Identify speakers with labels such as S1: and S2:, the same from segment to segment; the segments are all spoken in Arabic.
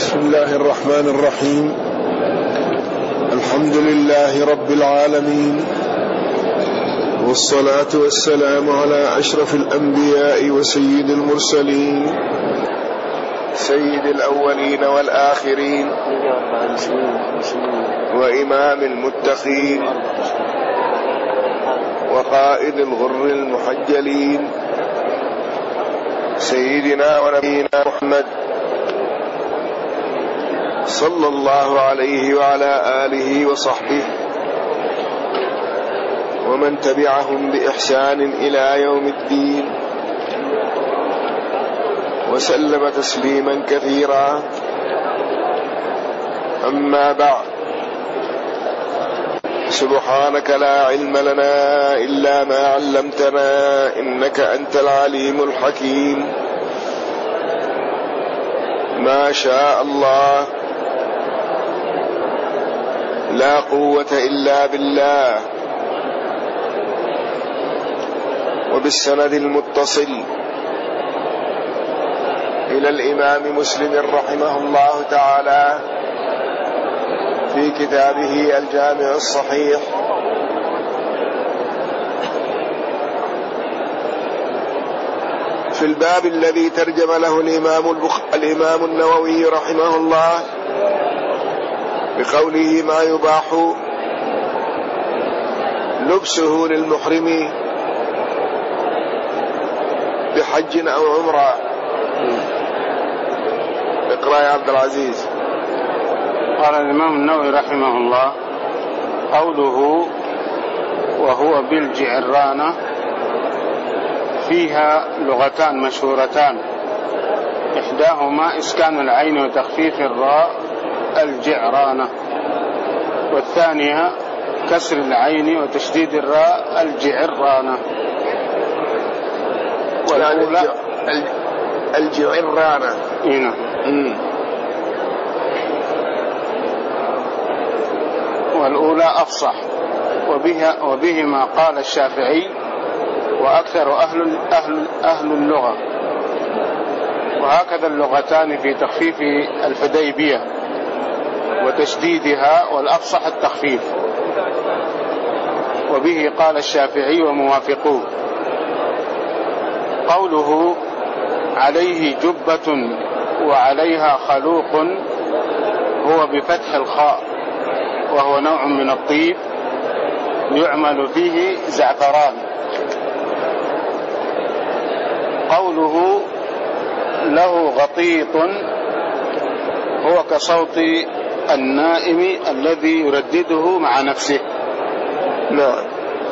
S1: بسم الله الرحمن الرحيم. الحمد لله رب العالمين، والصلاة والسلام على أشرف الأنبياء وسيد المرسلين، سيد الأولين والآخرين، وإمام المتقين، وقائد الغر المحجلين، سيدنا ونبينا محمد صلى الله عليه وعلى آله وصحبه ومن تبعهم بإحسان إلى يوم الدين، وسلم تسليما كثيرا. أما بعد، سبحانك لا علم لنا إلا ما علمتنا إنك أنت العليم الحكيم. ما شاء الله، لا قوة إلا بالله. وبالسند المتصل إلى الإمام مسلم رحمه الله تعالى في كتابه الجامع الصحيح في الباب الذي ترجم له الإمام النووي رحمه الله بقوله: ما يباح لبسه للمحرم بحج أو عمرة. اقرأ يا عبد العزيز.
S2: قال الإمام النووي رحمه الله: قوله وهو بالجعرانة فيها لغتان مشهورتان، إحداهما إسكان العين وتخفيف الراء الجعرانة، والثانية كسر العين وتشديد الراء الجعرانة.
S1: والأولى الجعرانة.
S2: هنا والأولى أفصح، وبهما قال الشافعي وأكثر أهل اللغة. وهكذا اللغتان في تخفيف الحديبية وتشديدها، والأفصح التخفيف، وبه قال الشافعي وموافقوه. قوله عليه جبة وعليها خلوق هو بفتح الخاء، وهو نوع من الطيب يعمل فيه زعفران. قوله له غطيط هو كصوت النائم الذي يردده مع نفسه.
S1: نعم.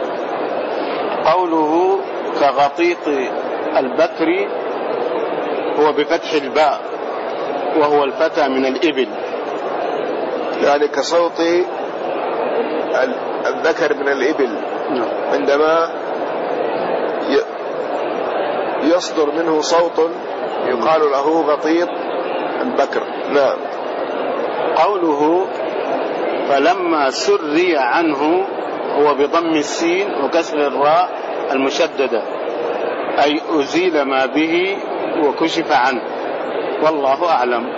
S2: قوله كغطيط البكر هو بفتح الباء، وهو الفتى من الإبل،
S1: يعني كصوت الذكر من الإبل عندما يصدر منه صوت يقال له غطيط البكر. نعم.
S2: قوله فلما سري عنه هو بضم السين وكسر الراء المشددة، أي أزيل ما به وكشف عنه، والله أعلم.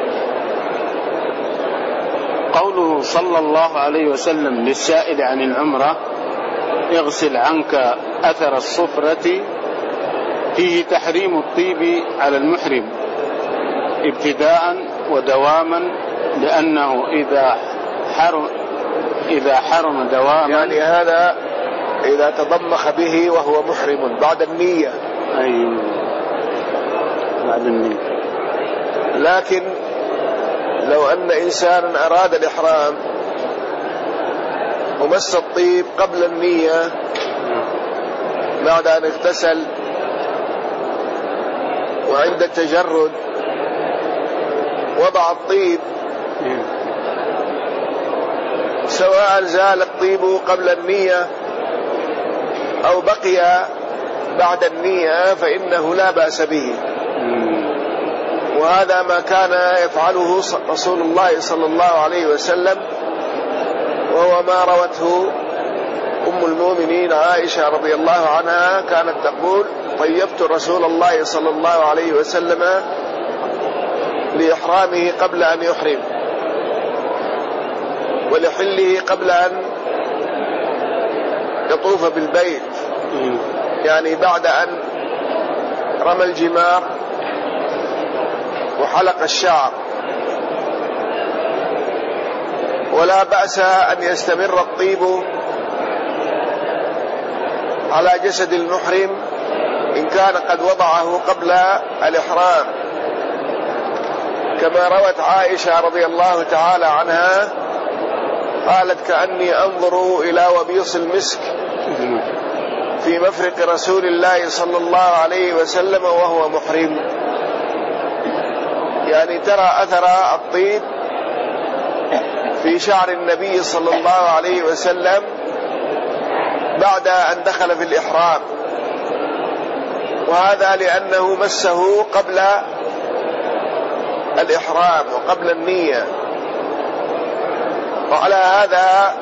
S2: قوله صلى الله عليه وسلم للسائل عن العمرة: اغسل عنك أثر الصفرة، فيه تحريم الطيب على المحرم ابتداء ودواما، لأنه إذا حرم دواما،
S1: يعني هذا إذا تضمخ به وهو محرم بعد النية.
S2: أيوه، بعد النية.
S1: لكن لو أن إنسانا أراد الإحرام ومس الطيب قبل النية بعد أن اغتسل، وعند التجرد وضع الطيب، سواء زال الطيب قبل النية أو بقي بعد النية فإنه لا بأس به. وهذا ما كان يفعله رسول الله صلى الله عليه وسلم، وهو ما روته أم المؤمنين عائشة رضي الله عنها، كانت تقول: طيبت رسول الله صلى الله عليه وسلم لإحرامه قبل أن يحرم، ولحله قبل أن يطوف بالبيت، يعني بعد أن رمى الجمار وحلق الشعر. ولا بأس أن يستمر الطيب على جسد المحرم إن كان قد وضعه قبل الإحرام، كما روت عائشة رضي الله تعالى عنها قالت: كأني أنظر إلى وبيص المسك في مفرق رسول الله صلى الله عليه وسلم وهو محرم. يعني ترى أثر الطيب في شعر النبي صلى الله عليه وسلم بعد أن دخل في الإحرام، وهذا لأنه مسه قبل الإحرام وقبل النية. وعلى هذا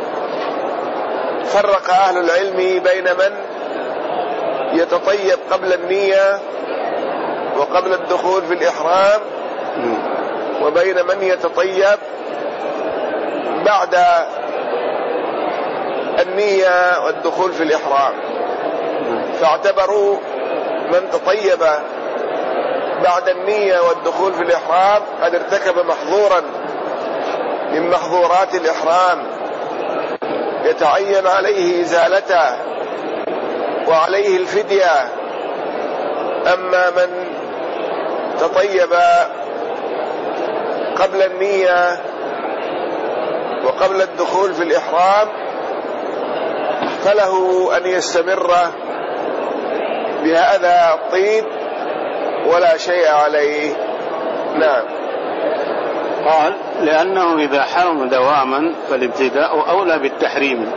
S1: فرق أهل العلم بين من يتطيب قبل النية وقبل الدخول في الإحرام، وبين من يتطيب بعد النية والدخول في الإحرام. فاعتبروا من تطيب بعد النية والدخول في الإحرام قد ارتكب محظورا من محظورات الإحرام يتعين عليه إزالته وعليه الفدية. أما من تطيب قبل النية وقبل الدخول في الإحرام فله أن يستمر بهذا الطيب ولا شيء عليه. نعم.
S2: قال: لأنه إذا حرم دواما فالابتداء أولى بالتحريم.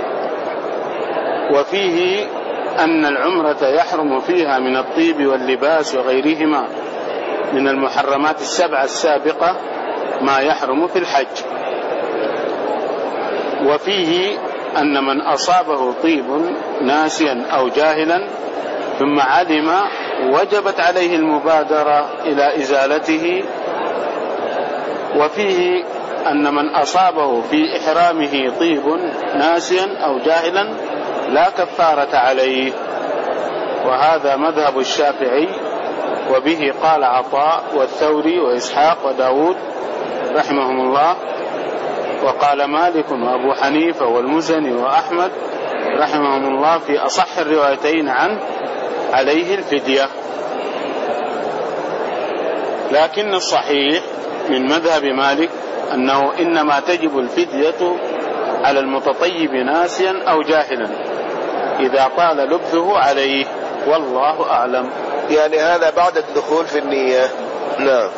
S2: وفيه أن العمرة يحرم فيها من الطيب واللباس وغيرهما من المحرمات السبعة السابقة ما يحرم في الحج. وفيه أن من أصابه طيب ناسيا أو جاهلا ثم علم وجبت عليه المبادرة إلى إزالته. وفيه أن من أصابه في إحرامه طيب ناسيا أو جاهلا لا كفارة عليه، وهذا مذهب الشافعي، وبه قال عطاء والثوري وإسحاق وداود رحمهم الله، وقال مالك وأبو حنيفة والمزني وأحمد رحمهم الله في أصح الروايتين عنه عليه الفدية. لكن الصحيح من مذهب مالك أنه إنما تجب الفدية على المتطيب ناسيا أو جاهلا إذا طال لبثه عليه، والله أعلم.
S1: يعني هذا بعد الدخول في النية. نعم.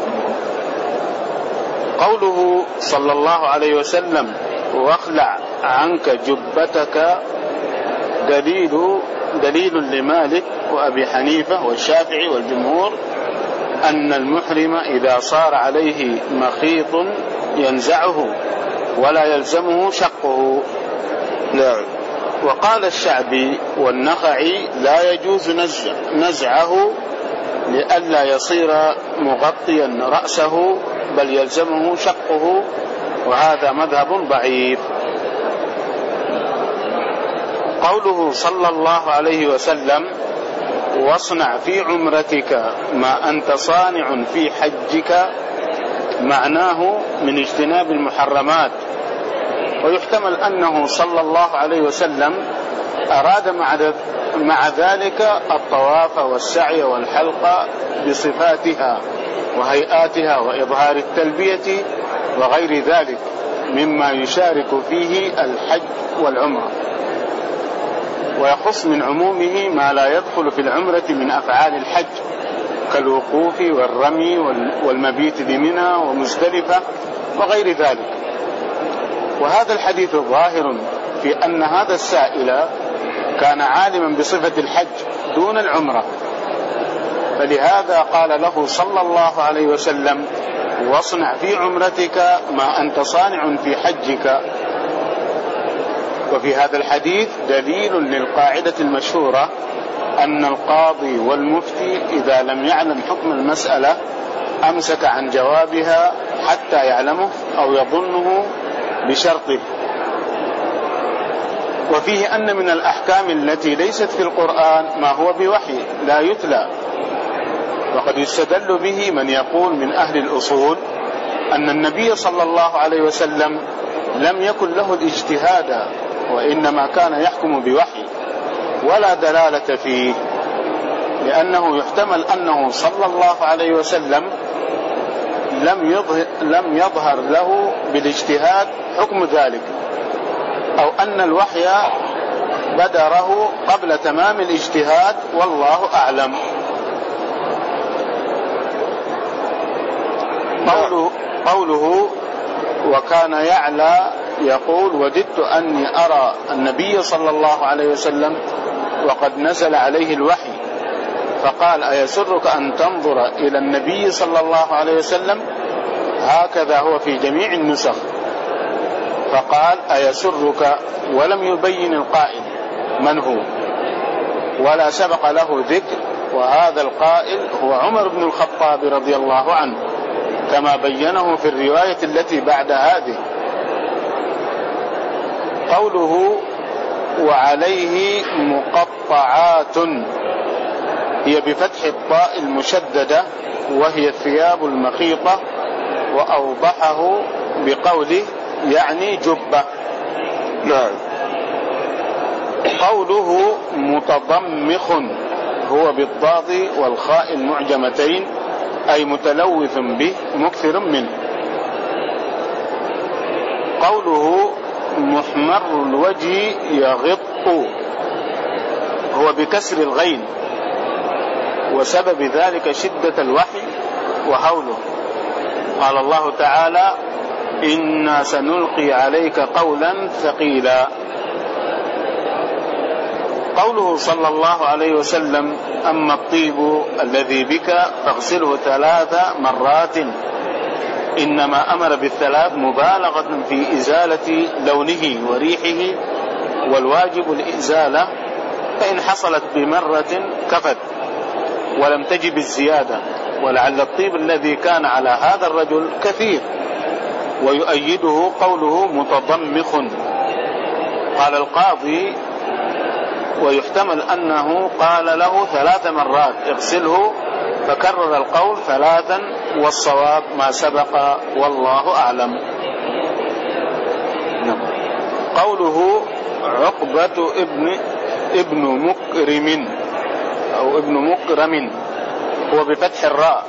S2: قوله صلى الله عليه وسلم: واخلع عنك جبتك، دليل لمالك وأبي حنيفة والشافعي والجمهور أن المحرم إذا صار عليه مخيط ينزعه ولا يلزمه شقه.
S1: نعم.
S2: وقال الشعبي والنخعي: لا يجوز نزعه لئلا يصير مغطيا رأسه بل يلزمه شقه، وهذا مذهب ضعيف. قوله صلى الله عليه وسلم: واصنع في عمرتك ما أنت صانع في حجك، معناه من اجتناب المحرمات. ويحتمل أنه صلى الله عليه وسلم أراد مع ذلك الطواف والسعي والحلق بصفاتها وهيئاتها وإظهار التلبية وغير ذلك مما يشارك فيه الحج والعمرة، ويخص من عمومه ما لا يدخل في العمرة من أفعال الحج كالوقوف والرمي والمبيت بمنى ومزدلفة وغير ذلك. وهذا الحديث ظاهر في أن هذا السائل كان عالما بصفة الحج دون العمرة، فلهذا قال له صلى الله عليه وسلم: واصنع في عمرتك ما أنت صانع في حجك. وفي هذا الحديث دليل للقاعدة المشهورة أن القاضي والمفتي إذا لم يعلم حكم المسألة أمسك عن جوابها حتى يعلمه أو يظنه بشرطه. وفيه أن من الأحكام التي ليست في القرآن ما هو بوحي لا يتلى، وقد يستدل به من يقول من أهل الأصول أن النبي صلى الله عليه وسلم لم يكن له الاجتهاد، وإنما كان يحكم بوحي ولا دلالة فيه، لأنه يحتمل أنه صلى الله عليه وسلم لم يظهر له بالاجتهاد حكم ذلك، أو أن الوحي بدره قبل تمام الاجتهاد، والله أعلم. قوله وكان يعلى يقول وددت أني أرى النبي صلى الله عليه وسلم وقد نزل عليه الوحي، فقال أيسرك أن تنظر إلى النبي صلى الله عليه وسلم؟ هكذا هو في جميع النسخ. فقال أيسرك، ولم يبين القائل من هو ولا سبق له ذكر، وهذا القائل هو عمر بن الخطاب رضي الله عنه كما بينه في الرواية التي بعد هذه. قوله وعليه مقطعات هي بفتح الطاء المشددة وهي الثياب المخيطة، وأوضحه بقوله يعني جبة.
S1: نعم.
S2: قوله متضمخ هو بالضاد والخاء المعجمتين، أي متلوث به مكثر منه. قوله محمر الوجه يغط هو بكسر الغين، وسبب ذلك شدة الوحي وهوله. قال الله تعالى إنا سنلقي عليك قولا ثقيلا. قوله صلى الله عليه وسلم أما الطيب الذي بك فاغسله 3 مرات، إنما أمر بالثلاث مبالغة في إزالة لونه وريحه، والواجب الإزالة، فإن حصلت بمرة كفت ولم تجب الزيادة، ولعل الطيب الذي كان على هذا الرجل كثير. ويؤيده قوله متضمخ. قال القاضي ويحتمل أنه قال له 3 مرات اغسله، فكرر القول 3، والصواب ما سبق والله أعلم. قوله عقبة ابن مكرم أو ابن مكرم هو بفتح الراء.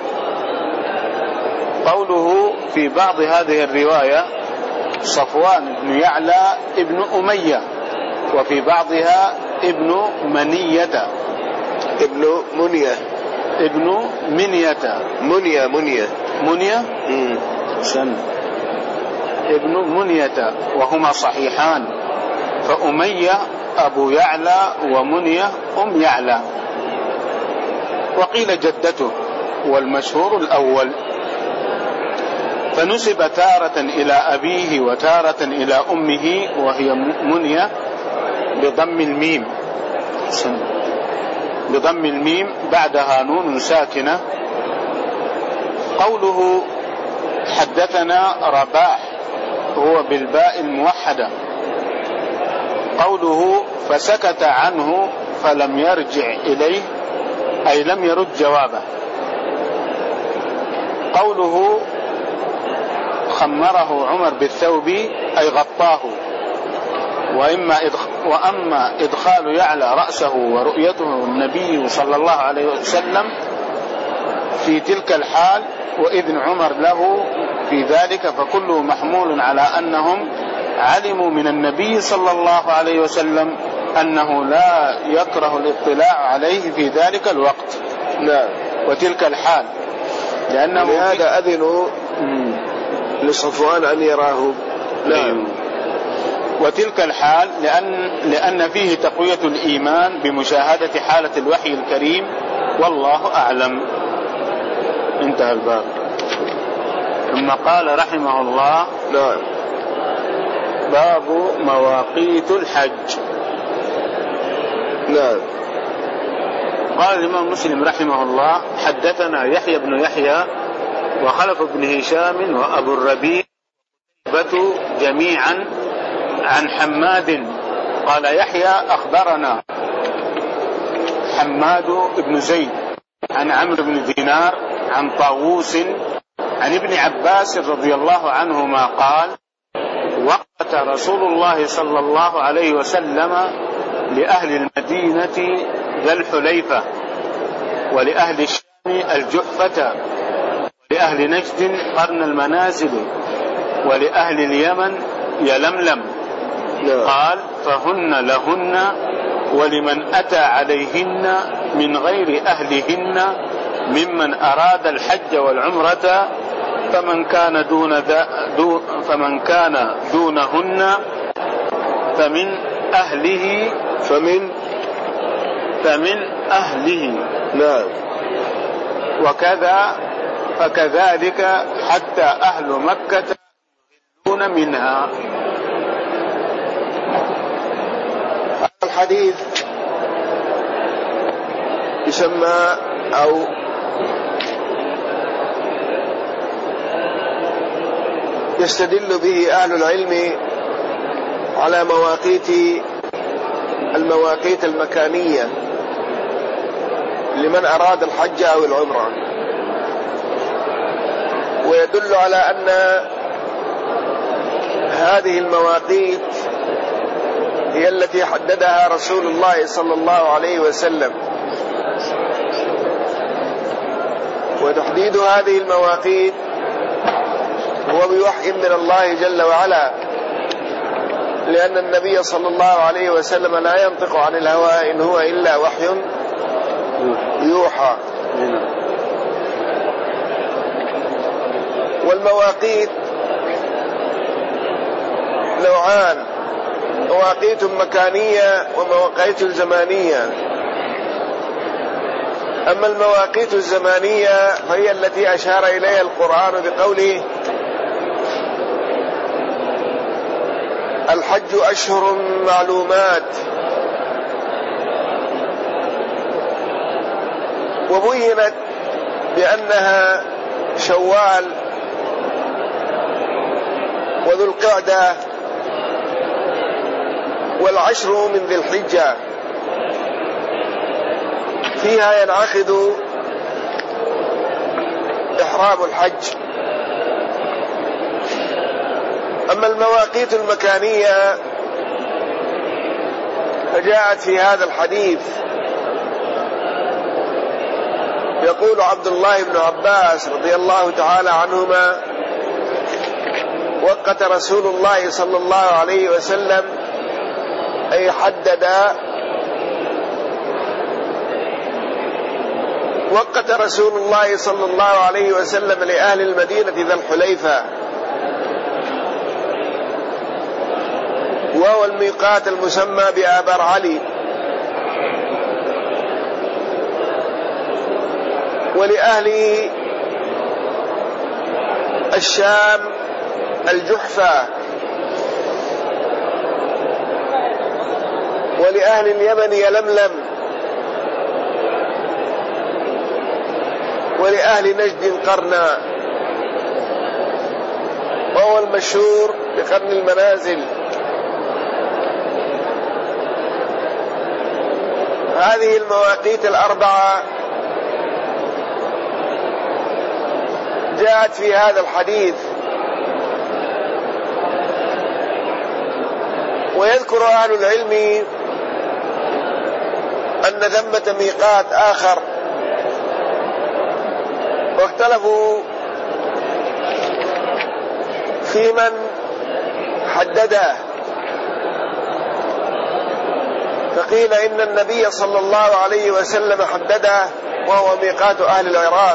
S2: قوله في بعض هذه الرواية صفوان بن يعلى ابن أمية، وفي بعضها ابن منية
S1: ابن منية
S2: ابن منية سن ابن منية، وهما صحيحان، فأمية أبو يعلى ومنية أم يعلى. وقيل جدته، والمشهور الأول. فنسب تارة إلى أبيه وتارة إلى أمه، وهي منية بضم الميم بعدها نون ساكنة. قوله حدثنا رباح هو بالباء الموحدة. قوله فسكت عنه فلم يرجع إليه، أي لم يرد جوابه. قوله خمره عمر بالثوب أي غطاه. وأما إدخال يعلى رأسه ورؤيته النبي صلى الله عليه وسلم في تلك الحال وإذن عمر له في ذلك، فكله محمول على أنهم علموا من النبي صلى الله عليه وسلم أنه لا يكره الاطلاع عليه في ذلك الوقت.
S1: لا.
S2: وتلك الحال لأنه
S1: لهذا أذنوا لصفوان أن يراه.
S2: لا. وتلك الحال لأن فيه تقوية الإيمان بمشاهدة حالة الوحي الكريم، والله أعلم. انتهى الباب. ثم قال رحمه الله
S1: نعم.
S2: باب مواقيت الحج.
S1: نعم.
S2: قال الإمام مسلم رحمه الله حدثنا يحيى بن يحيى وخلف بن هشام وأبو الربيع جميعا عن حماد قال يحيى أخبرنا حماد بن زيد عن عمرو بن دينار عن طاووس عن ابن عباس رضي الله عنهما قال وقت رسول الله صلى الله عليه وسلم لأهل المدينة ذا الحليفة ولأهل الشام الجحفة ولأهل نجد قرن المنازل ولأهل اليمن يلملم قال فهن لهن ولمن أتى عليهن من غير أهلهن ممن أراد الحج والعمرة فمن كان دونهن فمن أهله
S1: نعم.
S2: فكذلك حتى أهل مكة يهلون منها.
S1: الحديث يسمى أو يستدل به أهل العلم على المواقيت المكانية لمن أراد الحج أو العمرة، ويدل على أن هذه المواقيت هي التي حددها رسول الله صلى الله عليه وسلم، وتحديد هذه المواقيت هو بوحي من الله جل وعلا، لأن النبي صلى الله عليه وسلم لا ينطق عن الهوى إن هو إلا وحي يوحى. والمواقيت نوعان: مواقيت مكانية ومواقيت زمانية. أما المواقيت الزمانية فهي التي أشار إليها القرآن بقوله الحج أشهر معلومات، وبينت بأنها شوال وذو القعدة والعشر من ذي الحجة، فيها ينعقد إحرام الحج. أما المواقيت المكانية فجاءت في هذا الحديث، يقول عبد الله بن عباس رضي الله تعالى عنهما وقت رسول الله صلى الله عليه وسلم أي حدد وقت رسول الله صلى الله عليه وسلم لأهل المدينة ذا الحليفة، وهو الميقات المسمى بآبر علي. ولأهل الشام الجحفة، ولأهل اليمن يلملم، ولأهل نجد قرنا، وهو المشهور بقرن المنازل. هذه المواقيت الأربعة جاءت في هذا الحديث. ويذكر أهل العلم أن ثمة ميقات آخر، واختلفوا في من حدده، فقيل إن النبي صلى الله عليه وسلم حدده، وهو ميقات أهل العراق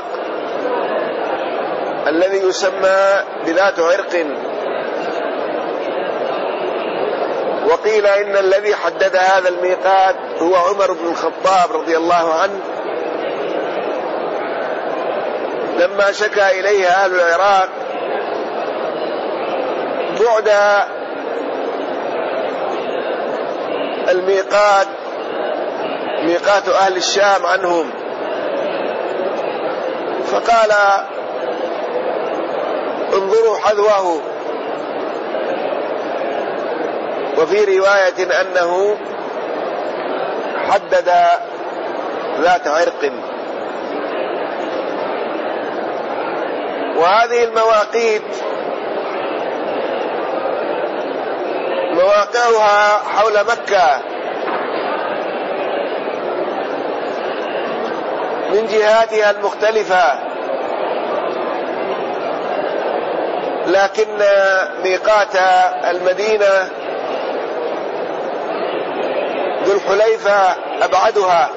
S1: الذي يسمى بذات عرق. وقيل إن الذي حدد هذا الميقات هو عمر بن الخطاب رضي الله عنه، لما شكى إليه أهل العراق بعد الميقات، ميقات أهل الشام عنهم، فقال انظروا حذوه. وفي رواية أنه حدد ذات عرق. وهذه المواقيت مواقعها حول مكة من جهاتها المختلفة، لكن ميقات المدينة ذو الحليفة أبعدها،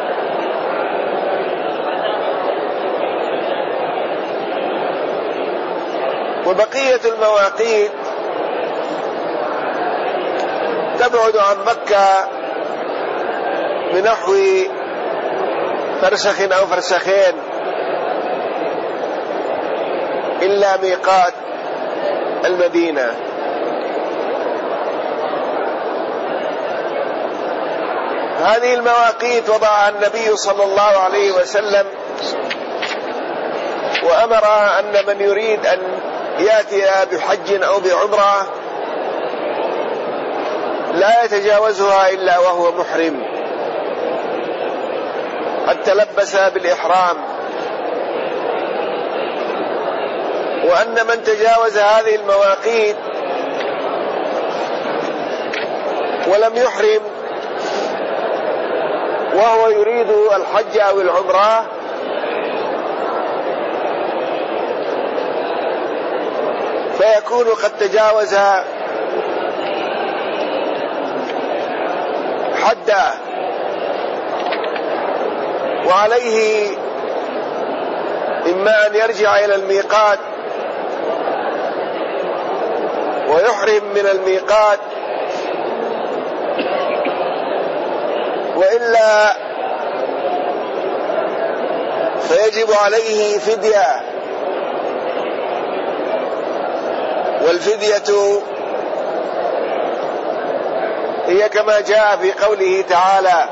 S1: وبقية المواقيت تبعد عن مكة بنحو فرسخ أو فرسخين، إلا ميقات المدينة. هذه المواقيت وضعها النبي صلى الله عليه وسلم، وأمر أن من يريد أن يأتي بحج أو بعمرة لا يتجاوزها إلا وهو محرم، قد تلبس بالإحرام، وأن من تجاوز هذه المواقيت ولم يحرم وهو يريد الحج أو العمرة فيكون قد تجاوز حده، وعليه إما أن يرجع إلى الميقات ويحرم من الميقات، وإلا فيجب عليه فدية، والفدية هي كما جاء في قوله تعالى: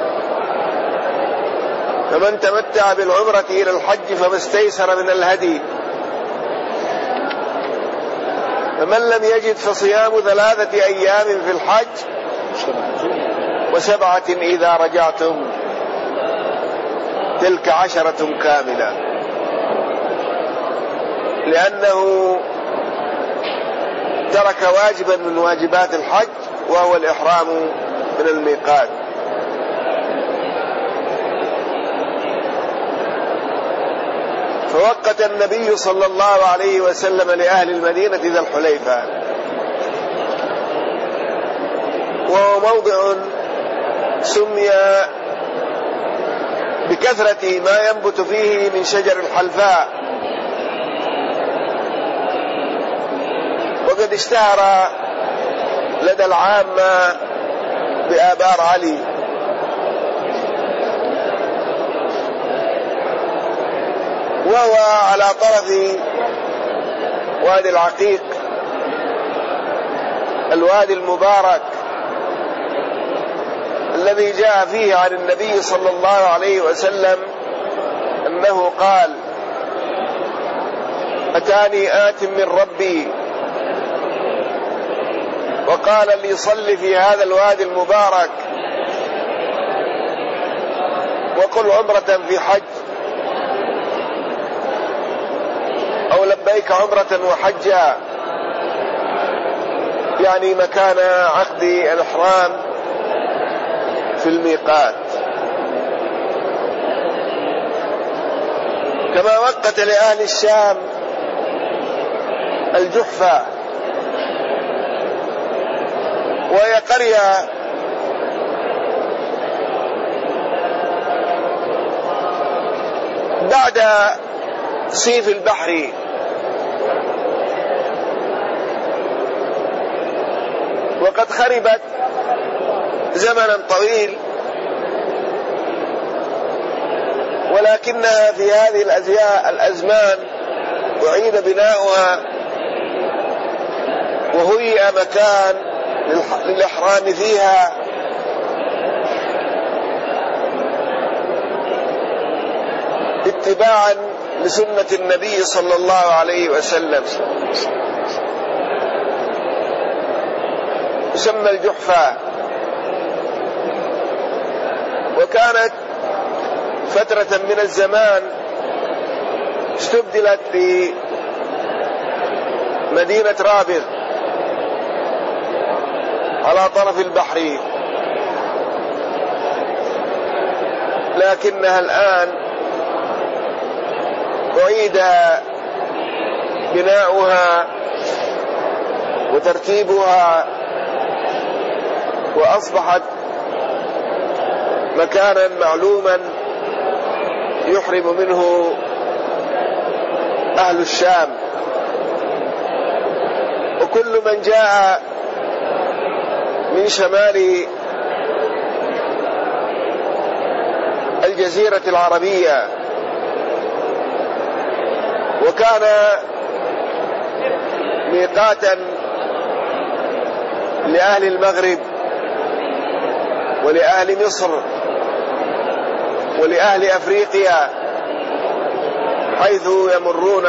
S1: فمن تمتع بالعمرة إلى الحج فما استيسر من الهدي، فمن لم يجد فصيام 3 أيام في الحج و7 إذا رجعتم، تلك 10 كاملة، لأنه ترك واجبا من واجبات الحج وهو الإحرام من الميقات. فوقت النبي صلى الله عليه وسلم لأهل المدينة ذا الحليفة، وهو موضع سمي بكثرة ما ينبت فيه من شجر الحلفاء، وقد اشتهر لدى العامة بآبار علي. وهو على طرف وادي العقيق، الوادي المبارك الذي جاء فيه عن النبي صلى الله عليه وسلم أنه قال: أتاني آت من ربي وقال لي صل في هذا الوادي المبارك وقل عمرة في حج، أو لبيك عمرة وحجا، يعني مكان عقد الإحرام في الميقات. كما وقت لأهل الشام الجحفة، وهي قرية بعد سيف البحر، وقد خربت زمنا طويل، ولكنها في هذه الأزمان أعيد بناؤها وهيئ مكان للإحرام فيها، اتباعا لسنة النبي صلى الله عليه وسلم، يسمى الجحفة. وكانت فترة من الزمان استبدلت بمدينة رابغ على طرف البحر، لكنها الآن أعيد بناؤها وترتيبها، وأصبحت مكانا معلوما يحرم منه أهل الشام، وكل من جاء من شمال الجزيرة العربية. وكان ميقاتا لأهل المغرب ولأهل مصر ولأهل أفريقيا، حيث يمرون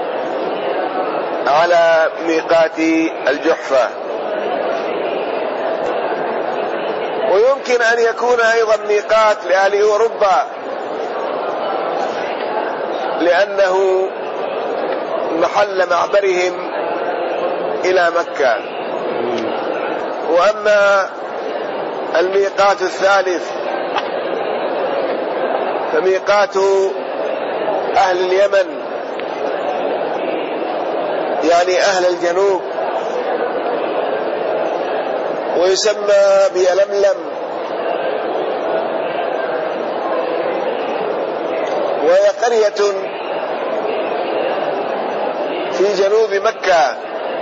S1: على ميقات الجحفة. ويمكن أن يكون أيضا ميقات لأهل أوروبا، لأنه محل معبرهم إلى مكة. وأما الميقات الثالث فميقات أهل اليمن، يعني أهل الجنوب، ويسمى بيلملم، وهي قرية في جنوب مكة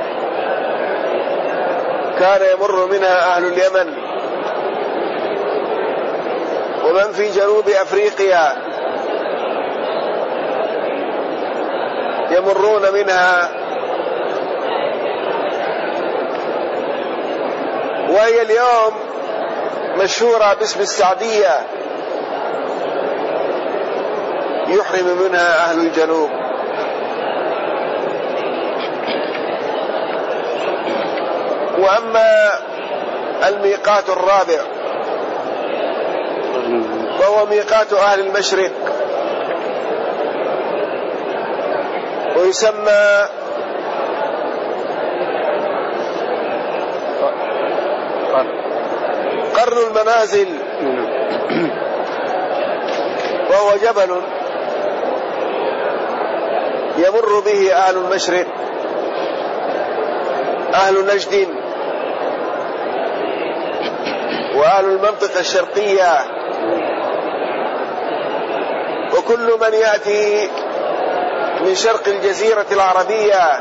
S1: كان يمر منها أهل اليمن، ومن في جنوب أفريقيا يمرون منها. وهي اليوم مشهورة باسم السعدية، يحرم منها أهل الجنوب. وأما الميقات الرابع فهو ميقات أهل المشرق، ويسمى قرن المنازل، وهو جبل يمر به أهل المشرق، أهل نجد وأهل المنطقة الشرقية، وكل من يأتي من شرق الجزيرة العربية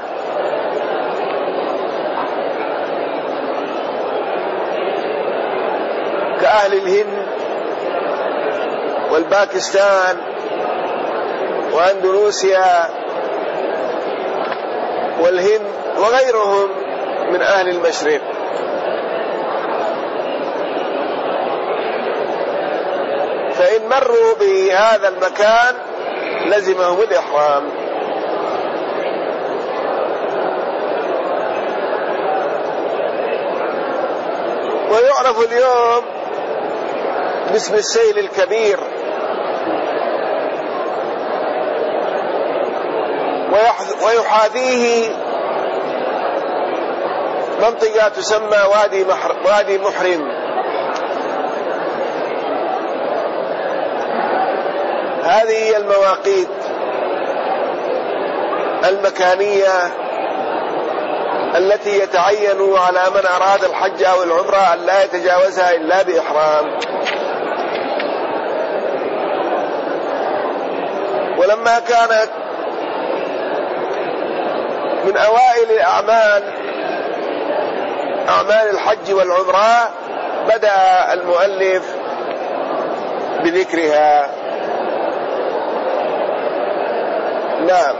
S1: كأهل الهند والباكستان وأندونيسيا والهند وغيرهم من أهل المشرق. فإن مروا بهذا المكان لزمهم الإحرام. ويعرف اليوم باسم السيل الكبير، ويحاذيه منطقة تسمى وادي محرم. هذه هي المواقيت المكانية التي يتعين على من أراد الحج أو العمرة أن لا يتجاوزها إلا بإحرام. ولما كانت من أوائل أعمال الحج والعمرة بدأ المؤلف بذكرها. نعم.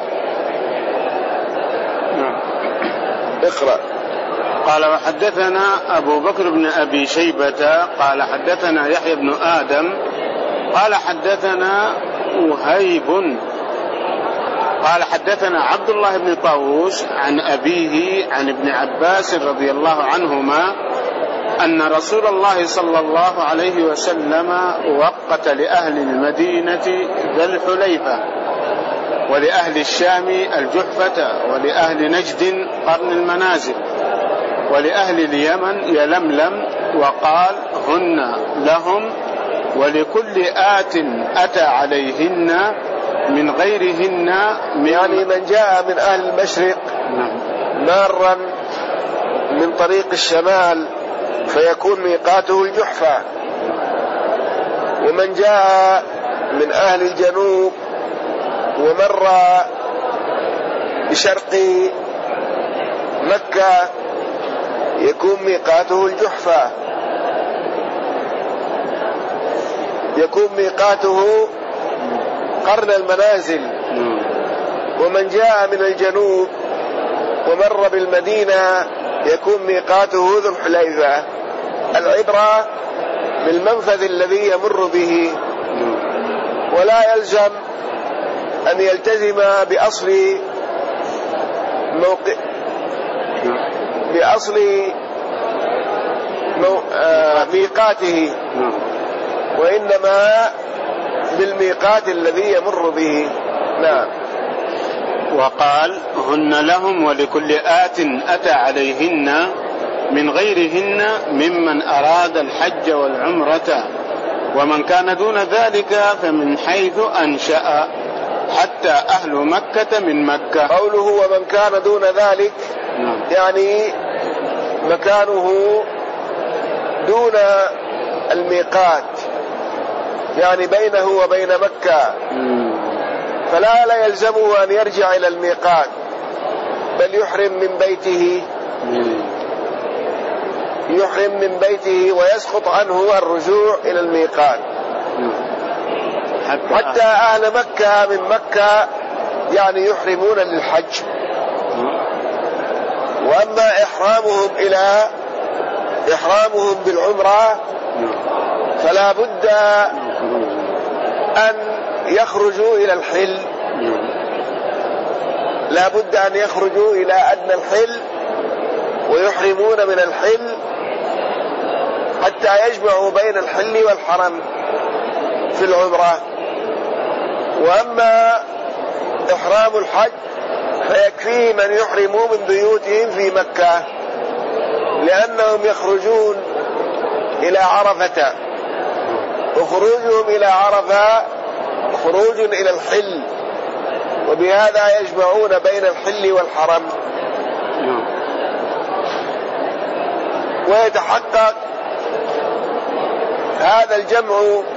S1: اقرأ.
S2: قال وحدثنا أبو بكر بن أبي شيبة قال حدثنا يحيى بن آدم قال حدثنا وهيب قال حدثنا عبد الله بن طاووس عن أبيه عن ابن عباس رضي الله عنهما أن رسول الله صلى الله عليه وسلم وقت لأهل المدينة ذا الحليفة، ولأهل الشام الجحفة، ولأهل نجد قرن المنازل، ولأهل اليمن يلملم، وقال هن لهم ولكل آت أتى عليهن من غيرهن.
S1: يعني من جاء من أهل المشرق مارا من طريق الشمال فيكون ميقاته الجحفة، ومن جاء من أهل الجنوب ومر بشرق مكة يكون ميقاته الجحفة، يكون ميقاته قرن المنازل. ومن جاء من الجنوب ومر بالمدينة يكون ميقاته ذو الحليفة. العبرة بالمنفذ الذي يمر به، ولا يلزم أن يلتزم بأصل ميقاته، وإنما بالميقات الذي يمر به. نعم.
S2: وقال هن لهم ولكل آت أتى عليهن من غيرهن ممن أراد الحج والعمرة، ومن كان دون ذلك فمن حيث أنشأ حتى أهل مكة من مكة.
S1: قوله ومن كان دون ذلك يعني مكانه دون الميقات، يعني بينه وبين مكة، فلا يلزمه أن يرجع إلى الميقات، بل يحرم من بيته ويسقط عنه الرجوع إلى الميقات. حتى أهل مكة من مكة يعني يحرمون للحج، وأما إحرامهم بالعمرة فلا بد أن يخرجوا إلى الحل، لا بد أن يخرجوا إلى أدنى الحل ويحرمون من الحل حتى يجمعوا بين الحل والحرم في العمرة. وأما إحرام الحج فيكفيه من يحرموا من بيوتهم في مكة، لأنهم يخرجون إلى عرفة، وخروجهم إلى عرفة خروج إلى الحل، وبهذا يجمعون بين الحل والحرم. ويتحقق هذا الجمع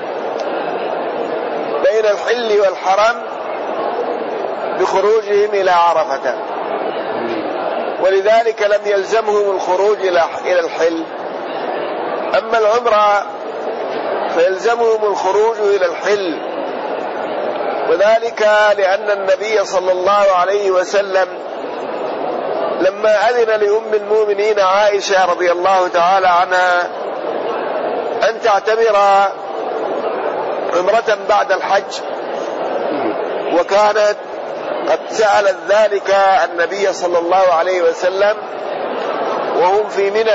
S1: بين الحل والحرم بخروجهم إلى عرفة، ولذلك لم يلزمهم الخروج إلى الحل. أما العمرة فيلزمهم الخروج إلى الحل، وذلك لأن النبي صلى الله عليه وسلم لما أذن لأم المؤمنين عائشة رضي الله تعالى عنها أن تعتمر عمرة بعد الحج، وكانت قد سألت ذلك النبي صلى الله عليه وسلم وهم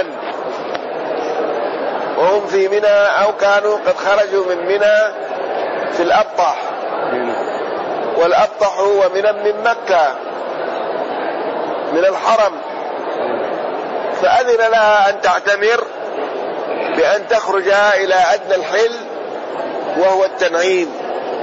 S1: في منى أو كانوا قد خرجوا من منى في الأبطح، والأبطح هو منى من مكة من الحرم، فأذن لها أن تعتمر بأن تخرج إلى أدنى الحل وهو التنعيم،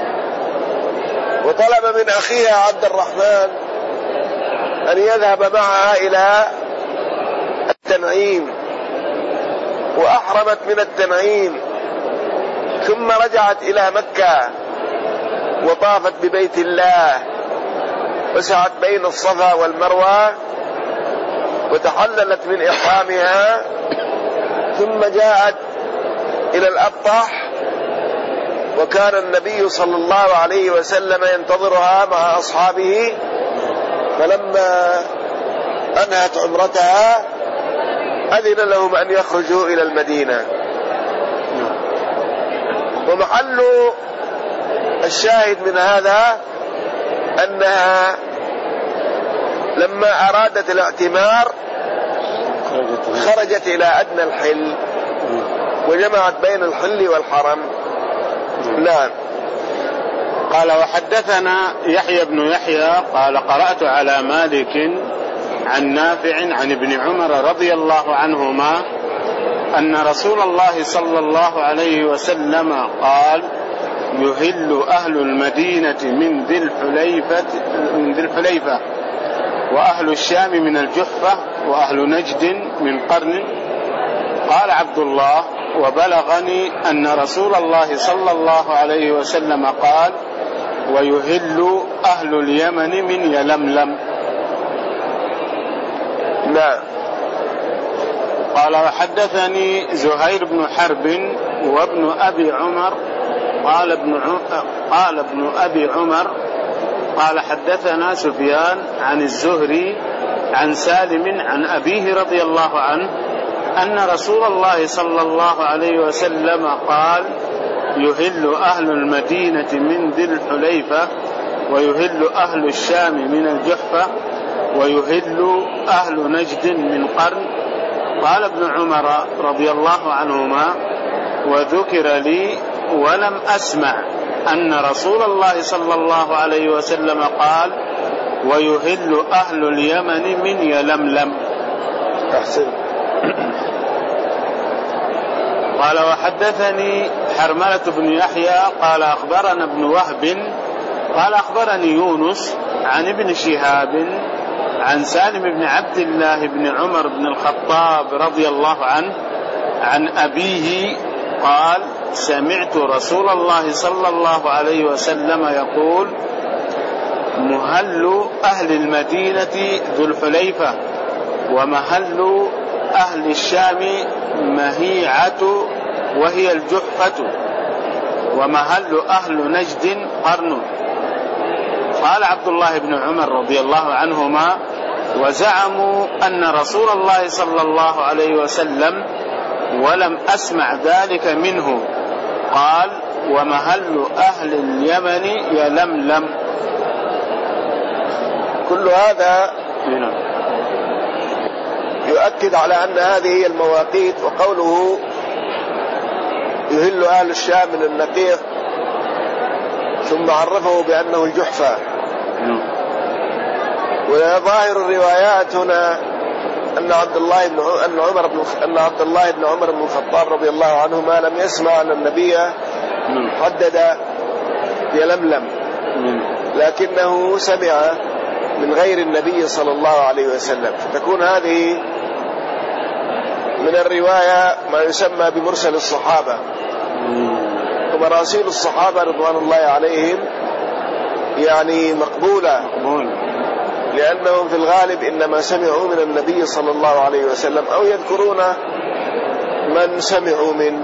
S1: وطلب من أخيها عبد الرحمن أن يذهب معها إلى التنعيم، وأحرمت من التنعيم، ثم رجعت إلى مكة وطافت ببيت الله وسعت بين الصفا والمروة وتحللت من إحرامها، ثم جاءت إلى الأبطح، وكان النبي صلى الله عليه وسلم ينتظرها مع أصحابه، فلما أنهت عمرتها أذن لهم أن يخرجوا إلى المدينة. ومحل الشاهد من هذا أنها لما أرادت الاعتمار خرجت إلى أدنى الحل وجمعت بين الحل والحرم. نعم.
S2: قال وحدثنا يحيى بن يحيى قال قرأت على مالك عن نافع عن ابن عمر رضي الله عنهما أن رسول الله صلى الله عليه وسلم قال يهل أهل المدينة من ذي الحليفة وأهل الشام من الجحفة وأهل نجد من قرن. قال عبد الله وبلغني أن رسول الله صلى الله عليه وسلم قال ويهل أهل اليمن من يلملم.
S1: نعم.
S2: قال وحدثني زهير بن حرب وابن أبي عمر قال ابن أبي عمر قال حدثنا سفيان عن الزهري عن سالم عن أبيه رضي الله عنه أن رسول الله صلى الله عليه وسلم قال يهل أهل المدينة من ذي الحليفة ويهل أهل الشام من الجحفة ويهل أهل نجد من قرن. قال ابن عمر رضي الله عنهما وذكر لي ولم أسمع أن رسول الله صلى الله عليه وسلم قال ويهل أهل اليمن من يلملم.
S1: أحسن.
S2: قال وحدثني حرملة بن يحيى قال أخبرنا ابن وهب قال أخبرني يونس عن ابن شهاب عن سالم بن عبد الله بن عمر بن الخطاب رضي الله عنه عن أبيه قال سمعت رسول الله صلى الله عليه وسلم يقول مهل أهل المدينة ذو الحليفة ومهل أهل الشام مهيعة وهي الجحفة ومهل أهل نجد قرن. قال عبد الله بن عمر رضي الله عنهما وزعموا أن رسول الله صلى الله عليه وسلم ولم أسمع ذلك منه قال ومهل أهل اليمن يلملم.
S1: كل هذا يؤكد على أن هذه هي المواقيت. وقوله يهل أهل الشام من النقيق ثم عرفه بأنه الجحفة. وظاهر الروايات هنا أن عبد الله بن عمر بن الخطاب رضي الله عنهما لم يسمع أن النبي حدد يلملم لكنه سمع من غير النبي صلى الله عليه وسلم، فتكون هذه من الرواية ما يسمى بمرسل الصحابة. ومراسيل الصحابة رضوان الله عليهم يعني مقبولة لأنهم في الغالب إنما سمعوا من النبي صلى الله عليه وسلم أو يذكرون من سمعوا منه.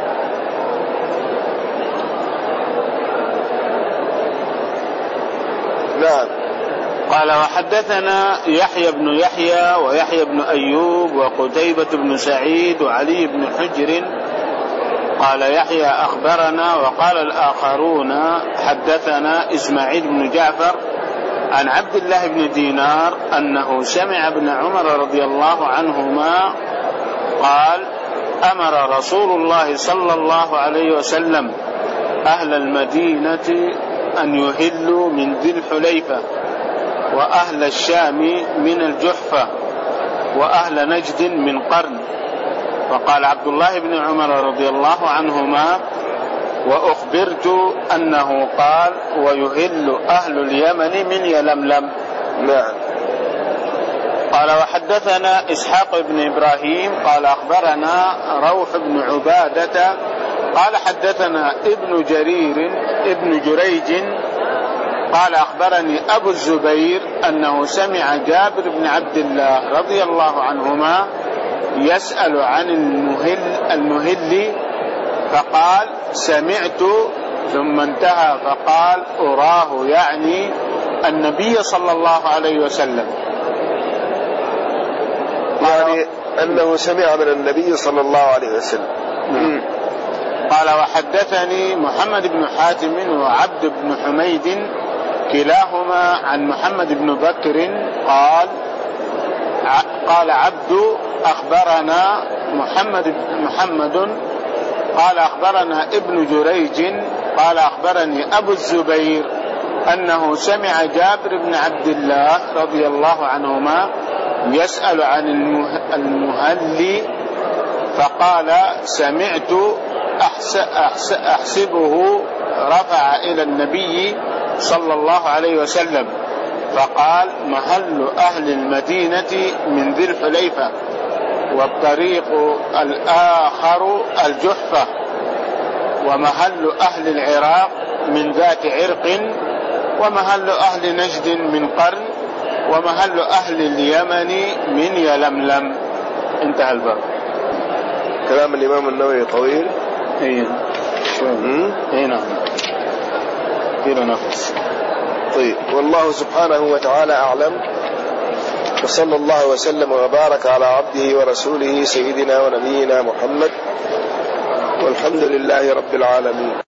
S1: نعم.
S2: قال وحدثنا يحيى بن يحيى ويحيى بن أيوب وقتيبة بن سعيد وعلي بن حجر قال يحيى أخبرنا وقال الآخرون حدثنا إسماعيل بن جعفر عن عبد الله بن دينار أنه سمع ابن عمر رضي الله عنهما قال أمر رسول الله صلى الله عليه وسلم أهل المدينة أن يهلوا من ذي الحليفة وأهل الشام من الجحفة وأهل نجد من قرن. وقال عبد الله بن عمر رضي الله عنهما وأخبرت أنه قال ويهل أهل اليمن من يلملم.
S1: نعم.
S2: قال وحدثنا إسحاق بن إبراهيم قال أخبرنا روح بن عبادة قال حدثنا ابن جريج قال أخبرني أبو الزبير أنه سمع جابر بن عبد الله رضي الله عنهما يسأل عن المهل فقال سمعت ثم انتهى فقال أراه يعني النبي صلى الله عليه وسلم،
S1: يعني أنه سمع من النبي صلى الله عليه وسلم.
S2: قال وحدثني محمد بن حاتم وعبد بن حميد كلاهما عن محمد بن بكر قال عبد أخبرنا محمد قال أخبرنا ابن جريج قال أخبرني أبو الزبير أنه سمع جابر بن عبد الله رضي الله عنهما يسأل عن المهلي فقال سمعت أحسبه رفع إلى النبي صلى الله عليه وسلم فقال محل أهل المدينة من ذي الحليفة والطريق الآخر الجحفة ومحل أهل العراق من ذات عرق ومحل أهل نجد من قرن ومحل أهل اليمن من يلملم. انتهى الباب.
S1: كلام الإمام النووي طويل.
S2: نعم كيلو نفس.
S1: طيب، والله سبحانه وتعالى أعلم، وصلى الله وسلم وبارك على عبده ورسوله سيدنا ونبينا محمد، والحمد لله رب العالمين.